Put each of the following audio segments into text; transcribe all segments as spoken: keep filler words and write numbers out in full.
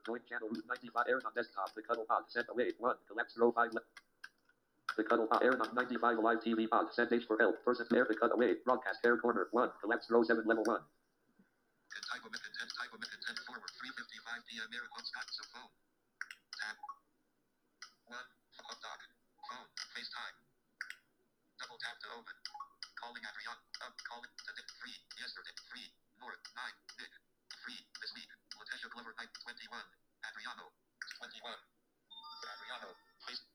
Join channel route ninety-five errors on desktop. The cuddle pod sent away. One. Collapse row five. Le- the cuddle pod errors on ninety-five live T V pod sent H for help. Person air the cut away. Broadcast air corner. One. Collapse row seven level one. Entitlement intent. Entitlement intent forward. three fifty-five p.m. Marathon Scott's phone. Tab. One. Up doc. Phone. FaceTime. Double tap to open. Calling Adrian. Up. Calling. Three. Yesterday. Three. North. Nine. Nick. Three. This week. Letitia Glover. Night. Twenty-one. Adriano. Twenty-one. Adriano. Face.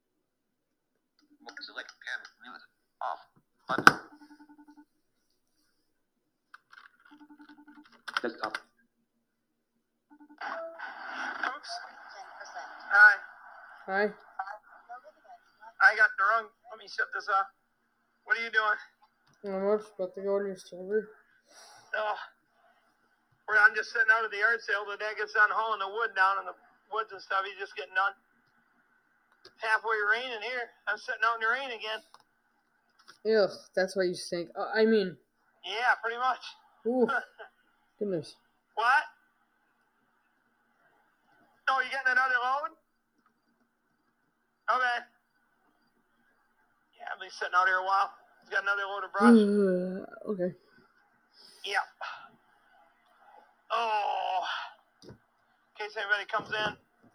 Select camera. Mute. Off. Button. Desktop. Oops. Hi. Hi. I got the wrong. Let me shut this off. What are you doing? I'm not about to go to your server. Oh. Where I'm just sitting out at the yard sale. The dad gets done hauling the wood down in the woods and stuff. He's just getting done. It's halfway raining here. I'm sitting out in the rain again. Ugh, that's why you stink. Uh, I mean. Yeah, pretty much. Ooh. Goodness. What? Oh, you getting another load? Okay. Yeah, I've been sitting out here a while. He's got another load of brush. Uh, okay. Yep. Oh. In case anybody comes in.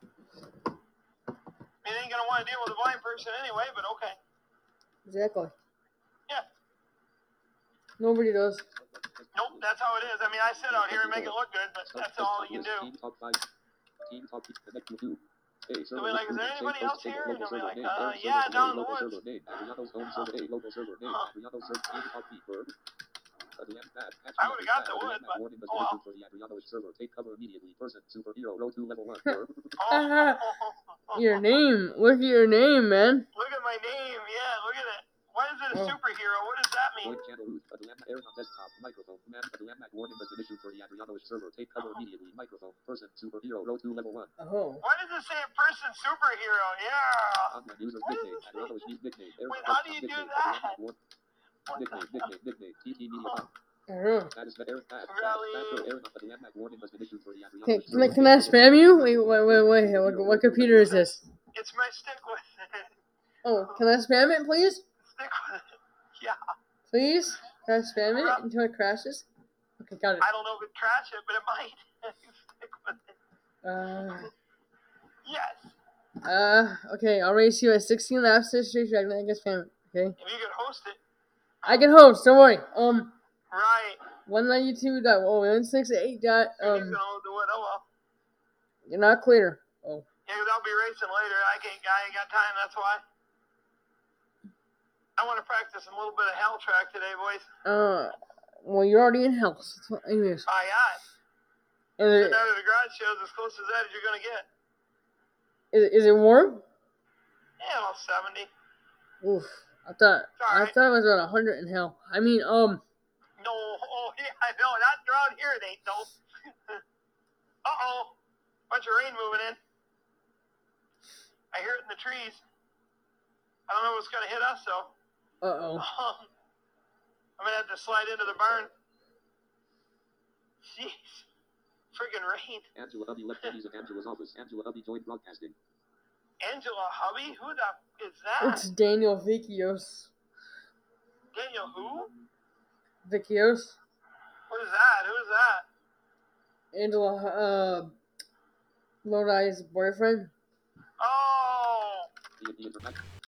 I mean, they ain't going to want to deal with a blind person anyway, but okay. Exactly. Yeah. Nobody does. Nope, that's how it is. I mean, I sit out here and make it look good, but that's all you can do. They'll be like, is there anybody else here? And they'll be like, uh, yeah, down in the woods. I would have got the wood, but oh well. Oh. Your name. Look at your name, man. Look at my name. Yeah, look at it. Why is it a Oh. superhero? What does that mean? Oh. Why does it say a person superhero? Yeah. What does it say? Wait, how do you do that? Nickname, nickname, nickname, T T Media. I don't know. That is the air pass. Okay, can I, can I spam you? Wait, wait, wait, wait. What, what computer is this? It's my stick with it. Oh, can I spam it, please? Stick with it. Yeah. Please? Can I spam it until it crashes? Okay, got it. I don't know if it crashed it, but it might. Stick with it. Uh, Yes. uh, okay, I'll race you at sixteen laps to straight track, then I can spam it, okay? If you could host it. I can host, don't worry. Um, Right. one ninety-two dot one sixty-eight dot, He's um, gonna do it. Oh well. you're not clear. Oh. Yeah, because I'll be racing later. I can't. I ain't got time. That's why. I want to practice a little bit of hell track today, boys. Uh, well, you're already in hell. So, anyways. I got it. And Sitting it, out of the garage shows as close as that as you're gonna get. is, is it warm? Yeah, about seventy. Oof. I thought I Alright. thought it was about a hundred in hell. I mean, um. No, oh yeah, I know. Not around here, it ain't no. Uh oh, bunch of rain moving in. I hear it in the trees. I don't know what's gonna hit us though. Uh oh. Um, I'm gonna have to slide into the barn. Jeez, friggin' rain. Angela Hubby left Eddie's at Angela's office. Angela Hubby joined broadcasting. Angela Hubby? Who the is that? It's Daniel Vikios. Daniel who? Vikios. What is that? Who is that? Angela, uh, Lodi's boyfriend. Oh. The, the internet.